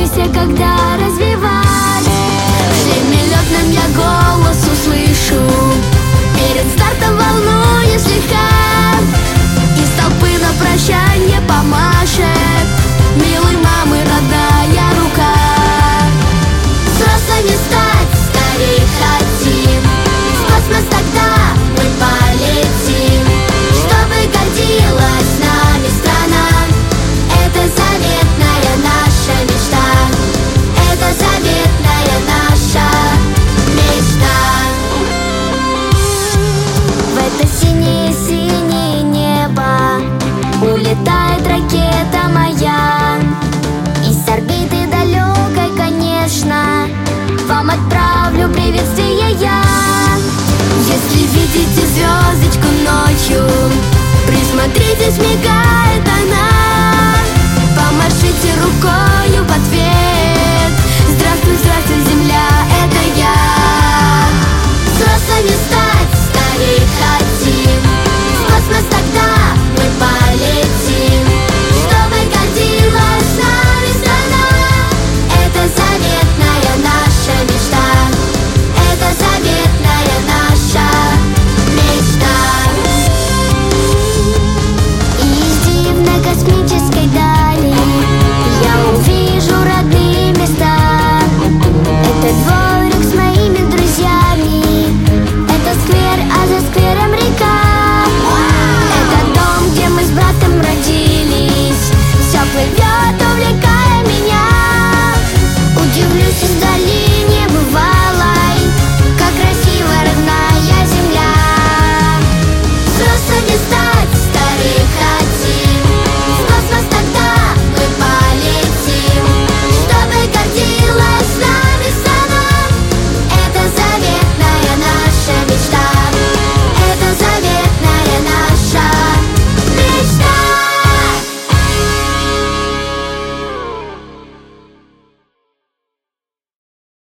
учусь я когда развивать. В шлеме лётном я голос услышу, перед стартом волнуюсь слегка. Из толпы на прощанье помашет милой мамы родная рука. Взрослыми стать скорей хотим, в космос тогда мы полетим, чтобы гордилась нами страна. Это заветная наша мечта, это заветная наша мечта. В это синее-синее небо улетает ракета моя. Из орбиты далекой, конечно, вам отправлю приветствие я. Если видите звездочку ночью, присмотритесь, мигает